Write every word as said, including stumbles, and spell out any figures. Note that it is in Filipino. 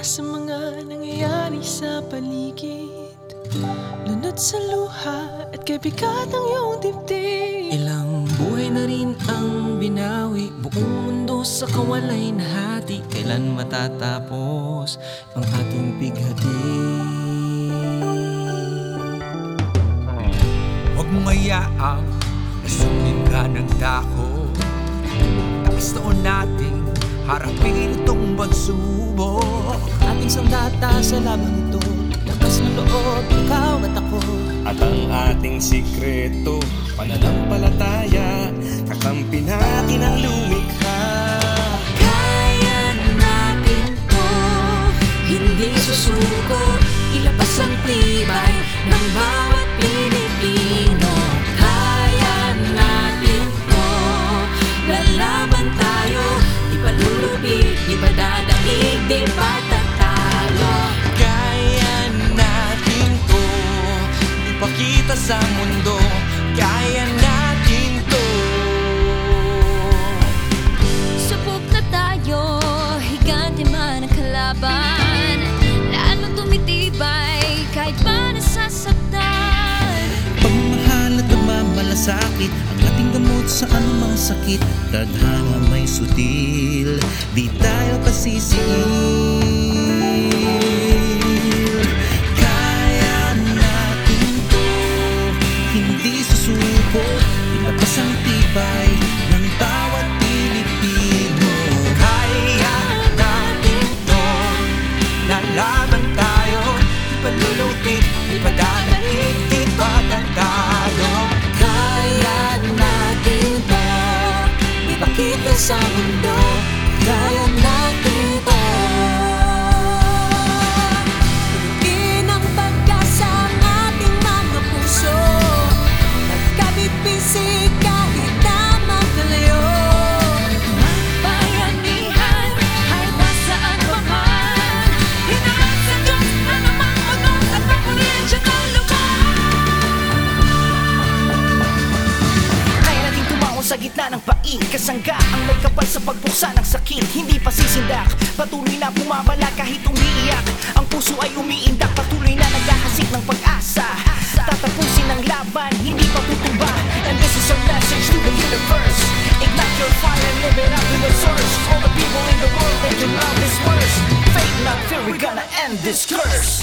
sa mga nangyayari sa paligid. Lunod sa luha at kay bigat ang iyong dibdib. Ilang buhay na rin ang binawi, buong mundo sa kawalay na hati. Kailan matatapos ang ating bighati? Huwag mong hayaang nasunin ka ng dako. Tapos taon nating harapin itong pagsubok. Ating sandata sa labang ito, lakas ng loob, ikaw at ako. At ang ating sikreto, pananampalataya, kakampi natin ang lumikha. Kaya natin to, hindi susuko, ilabas ang tibay ng bawat Pilipino. Kaya natin to, lalaban tayo, di pa lulubig, di pa dadaig, di pa tatalo. Kaya natin to, ipakita sa mundo. Kaya natin to. Subok na tayo, higante man ang kalaban, lalong tumitibay kahit pa nasasaktan. Pagmamahal at pagmamalasakit, ang ating gamot sa anumang sakit. Tadhana may sutil, di tayo pasisiil. Kaya natin to, hindi susuko, ilabas ang tibay ng bawat Pilipino. Kaya natin to, lalaban tayo, di pa lulupit, di pa dadaig, di pa tatalo. Kaya natin to, ipakita sa mundo. Kaya natin to. Bigyan ng pag-asa ang ating mga puso, magkabit-bisig kahit na magkalayo. Bayanihan ay nasaan pa man, hinahan sa Diyos anumang utos at papurihan siya ng lugar. Kaya natin tumawon sa gitna ng pain, kasangga ang may kapal sa pagpuksa ng sakit. Hindi pa sisindak, patuloy na bumabala kahit umiiyak. Ang puso ay umiindak, patuloy na naghahasik ng pag-asa. Tatapusin ang laban, hindi pa tutumba. And this is our message to the universe. Ignite your fire and live it up to the source. All the people in the world, they can love this verse. Faith not fear, we're gonna end this curse.